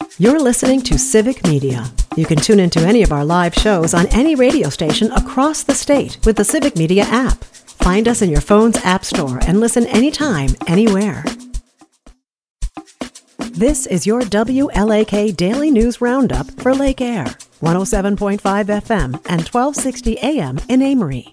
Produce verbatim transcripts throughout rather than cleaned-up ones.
You're listening to Civic Media. You can tune into any of our live shows on any radio station across the state with the Civic Media app. Find us in your phone's app store and listen anytime, anywhere. This is your W L A K Daily News Roundup for Lake Air, one oh seven point five F M and twelve sixty A M in Amory.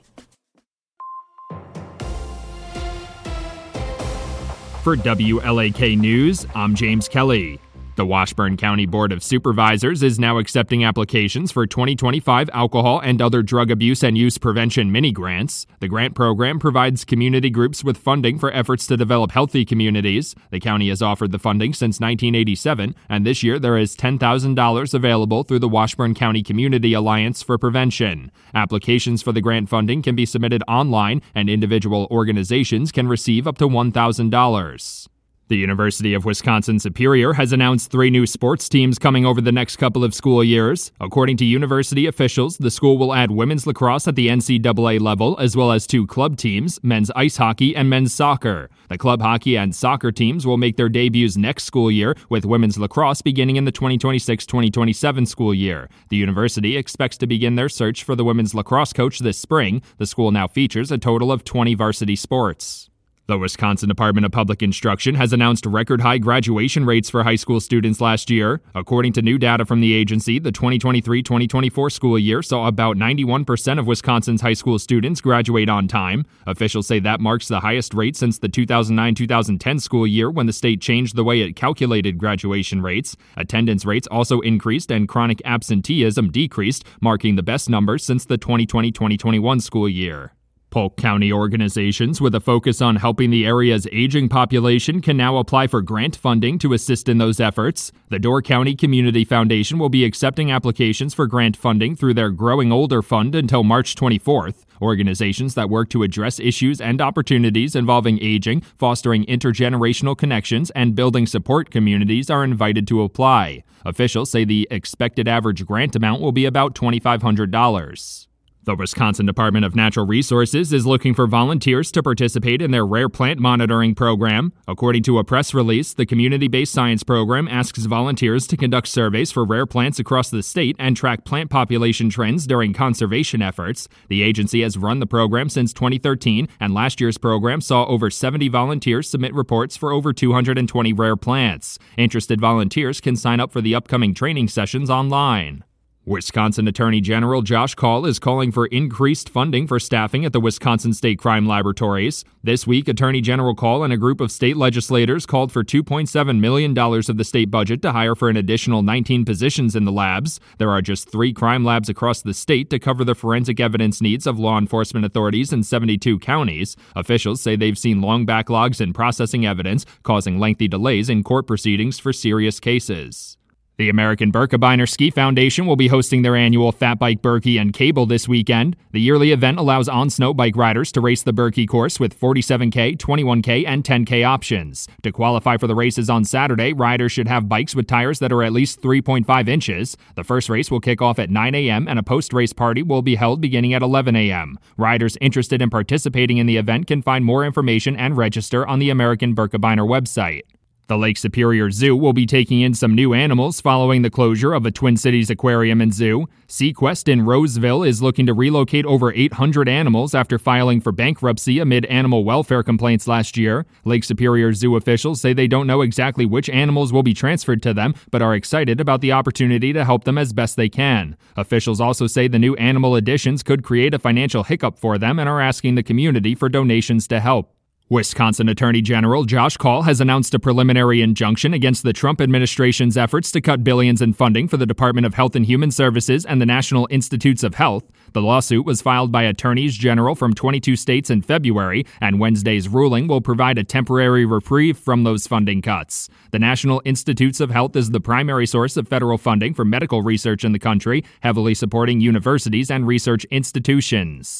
For W L A K News, I'm James Kelly. The Washburn County Board of Supervisors is now accepting applications for twenty twenty-five alcohol and other drug abuse and use prevention mini-grants. The grant program provides community groups with funding for efforts to develop healthy communities. The county has offered the funding since nineteen eighty-seven, and this year there is ten thousand dollars available through the Washburn County Community Alliance for Prevention. Applications for the grant funding can be submitted online, and individual organizations can receive up to one thousand dollars. The University of Wisconsin-Superior has announced three new sports teams coming over the next couple of school years. According to university officials, the school will add women's lacrosse at the N C double A level, as well as two club teams, men's ice hockey and men's soccer. The club hockey and soccer teams will make their debuts next school year, with women's lacrosse beginning in the twenty twenty-six twenty twenty-seven school year. The university expects to begin their search for the women's lacrosse coach this spring. The school now features a total of twenty varsity sports. The Wisconsin Department of Public Instruction has announced record-high graduation rates for high school students last year. According to new data from the agency, the twenty twenty-three twenty twenty-four school year saw about ninety-one percent of Wisconsin's high school students graduate on time. Officials say that marks the highest rate since the two thousand nine two thousand ten school year, when the state changed the way it calculated graduation rates. Attendance rates also increased and chronic absenteeism decreased, marking the best numbers since the twenty twenty twenty twenty-one school year. Polk County organizations with a focus on helping the area's aging population can now apply for grant funding to assist in those efforts. The Door County Community Foundation will be accepting applications for grant funding through their Growing Older Fund until March twenty-fourth. Organizations that work to address issues and opportunities involving aging, fostering intergenerational connections, and building support communities are invited to apply. Officials say the expected average grant amount will be about twenty-five hundred dollars. The Wisconsin Department of Natural Resources is looking for volunteers to participate in their rare plant monitoring program. According to a press release, the community-based science program asks volunteers to conduct surveys for rare plants across the state and track plant population trends during conservation efforts. The agency has run the program since twenty thirteen, and last year's program saw over seventy volunteers submit reports for over two hundred twenty rare plants. Interested volunteers can sign up for the upcoming training sessions online. Wisconsin Attorney General Josh Kaul is calling for increased funding for staffing at the Wisconsin State Crime Laboratories. This week, Attorney General Kaul and a group of state legislators called for two point seven million dollars of the state budget to hire for an additional nineteen positions in the labs. There are just three crime labs across the state to cover the forensic evidence needs of law enforcement authorities in seventy-two counties. Officials say they've seen long backlogs in processing evidence, causing lengthy delays in court proceedings for serious cases. The American Birkebeiner Ski Foundation will be hosting their annual Fat Bike Birkie and Cable this weekend. The yearly event allows on-snow bike riders to race the Birkie course with forty-seven K, twenty-one K, and ten K options. To qualify for the races on Saturday, riders should have bikes with tires that are at least three point five inches. The first race will kick off at nine a.m. and a post-race party will be held beginning at eleven a.m. Riders interested in participating in the event can find more information and register on the American Birkebeiner website. The Lake Superior Zoo will be taking in some new animals following the closure of the Twin Cities Aquarium and Zoo. Sequest in Roseville is looking to relocate over eight hundred animals after filing for bankruptcy amid animal welfare complaints last year. Lake Superior Zoo officials say they don't know exactly which animals will be transferred to them, but are excited about the opportunity to help them as best they can. Officials also say the new animal additions could create a financial hiccup for them and are asking the community for donations to help. Wisconsin Attorney General Josh Kaul has announced a preliminary injunction against the Trump administration's efforts to cut billions in funding for the Department of Health and Human Services and the National Institutes of Health. The lawsuit was filed by attorneys general from twenty-two states in February, and Wednesday's ruling will provide a temporary reprieve from those funding cuts. The National Institutes of Health is the primary source of federal funding for medical research in the country, heavily supporting universities and research institutions.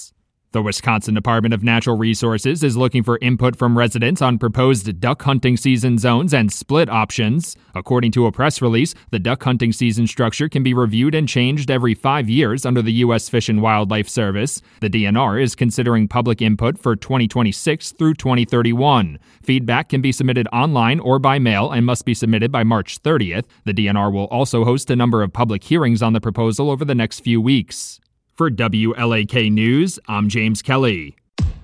The Wisconsin Department of Natural Resources is looking for input from residents on proposed duck hunting season zones and split options. According to a press release, the duck hunting season structure can be reviewed and changed every five years under the U S Fish and Wildlife Service. The D N R is considering public input for twenty twenty-six through twenty thirty-one. Feedback can be submitted online or by mail and must be submitted by March thirtieth. The D N R will also host a number of public hearings on the proposal over the next few weeks. For W L A K News, I'm James Kelly.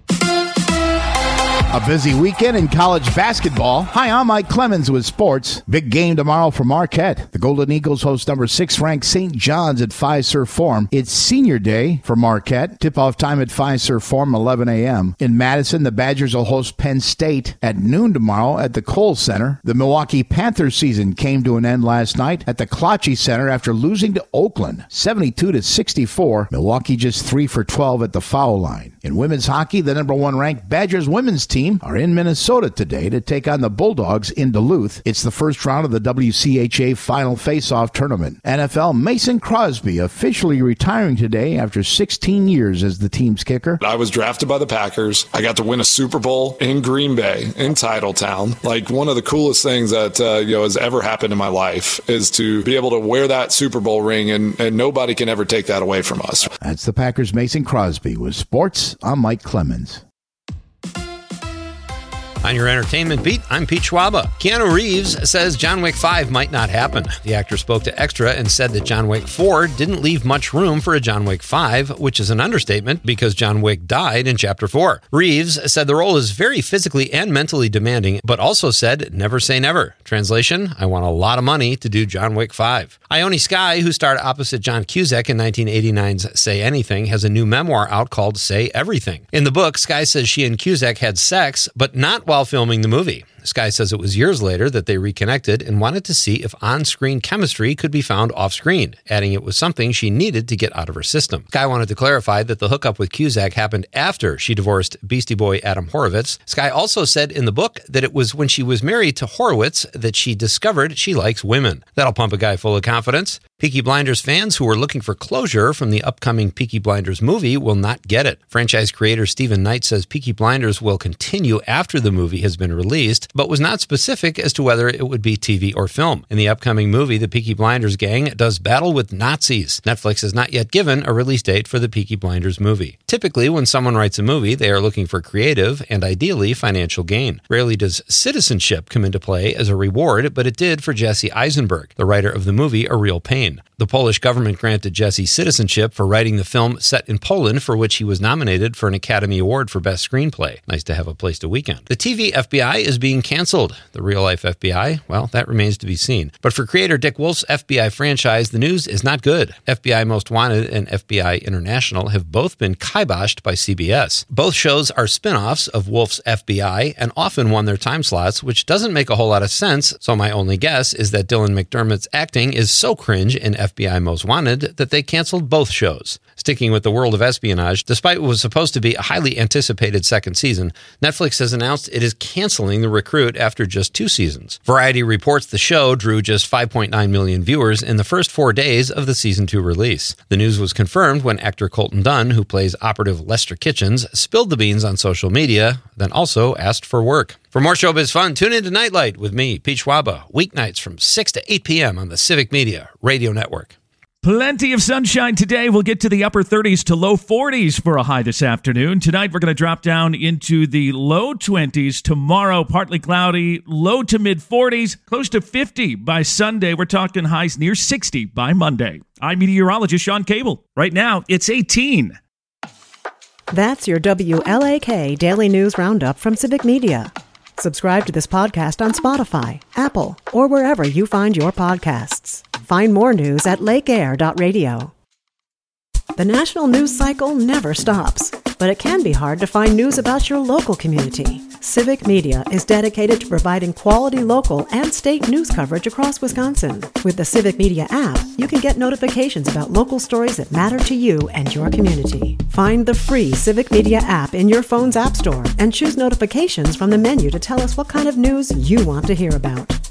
A busy weekend in college basketball. Hi, I'm Mike Clemens with sports. Big game tomorrow for Marquette. The Golden Eagles host number six-ranked Saint John's at Fiserv Forum. It's senior day for Marquette. Tip-off time at Fiserv Forum, eleven a.m. In Madison, the Badgers will host Penn State at noon tomorrow at the Kohl Center. The Milwaukee Panthers season came to an end last night at the Klotchie Center after losing to Oakland, seventy-two to sixty-four. Milwaukee just three for twelve at the foul line. In women's hockey, the number one ranked Badgers women's team are in Minnesota today to take on the Bulldogs in Duluth. It's the first round of the W C H A Final Face-Off Tournament. N F L Mason Crosby officially retiring today after sixteen years as the team's kicker. I was drafted by the Packers. I got to win a Super Bowl in Green Bay, in Titletown. Like, one of the coolest things that uh, you know has ever happened in my life is to be able to wear that Super Bowl ring, and, and nobody can ever take that away from us. That's the Packers' Mason Crosby. With sports, I'm Mike Clemens. On your entertainment beat, I'm Pete Schwaba. Keanu Reeves says John Wick five might not happen. The actor spoke to Extra and said that John Wick four didn't leave much room for a John Wick five, which is an understatement because John Wick died in Chapter four. Reeves said the role is very physically and mentally demanding, but also said never say never. Translation, I want a lot of money to do John Wick five. Ione Skye, who starred opposite John Cusack in nineteen eighty-nine's Say Anything, has a new memoir out called Say Everything. In the book, Skye says she and Cusack had sex, but not while filming the movie. Skye says it was years later that they reconnected and wanted to see if on-screen chemistry could be found off-screen, adding it was something she needed to get out of her system. Skye wanted to clarify that the hookup with Cusack happened after she divorced Beastie Boy Adam Horovitz. Skye also said in the book that it was when she was married to Horowitz that she discovered she likes women. That'll pump a guy full of confidence. Peaky Blinders fans who were looking for closure from the upcoming Peaky Blinders movie will not get it. Franchise creator Stephen Knight says Peaky Blinders will continue after the movie has been released, but was not specific as to whether it would be T V or film. In the upcoming movie, the Peaky Blinders gang does battle with Nazis. Netflix has not yet given a release date for the Peaky Blinders movie. Typically, when someone writes a movie, they are looking for creative and ideally financial gain. Rarely does citizenship come into play as a reward, but it did for Jesse Eisenberg, the writer of the movie A Real Pain. The Polish government granted Jesse citizenship for writing the film set in Poland, for which he was nominated for an Academy Award for Best Screenplay. Nice to have a place to weekend. The T V F B I is being canceled. The real-life F B I, well, that remains to be seen. But for creator Dick Wolf's F B I franchise, the news is not good. F B I Most Wanted and F B I International have both been kiboshed by C B S. Both shows are spin-offs of Wolf's F B I and often won their time slots, which doesn't make a whole lot of sense, so my only guess is that Dylan McDermott's acting is so cringe in F B I Most Wanted that they canceled both shows. Sticking with the world of espionage, despite what was supposed to be a highly anticipated second season, Netflix has announced it is canceling The Recruit after just two seasons. Variety reports the show drew just five point nine million viewers in the first four days of the season two release. The news was confirmed when actor Colton Dunn, who plays operative Lester Kitchens, spilled the beans on social media, then also asked for work. For more showbiz fun, tune in to Nightlight with me, Pete Schwaba, weeknights from six to eight p.m. on the Civic Media Radio Network. Plenty of sunshine today. We'll get to the upper thirties to low forties for a high this afternoon. Tonight, we're going to drop down into the low twenties. Tomorrow, partly cloudy, low to mid forties, close to fifty by Sunday. We're talking highs near sixty by Monday. I'm meteorologist Sean Cable. Right now, it's eighteen. That's your W L A K Daily News Roundup from Civic Media. Subscribe to this podcast on Spotify, Apple, or wherever you find your podcasts. Find more news at lake air dot radio. The national news cycle never stops, but it can be hard to find news about your local community. Civic Media is dedicated to providing quality local and state news coverage across Wisconsin. With the Civic Media app, you can get notifications about local stories that matter to you and your community. Find the free Civic Media app in your phone's app store and choose notifications from the menu to tell us what kind of news you want to hear about.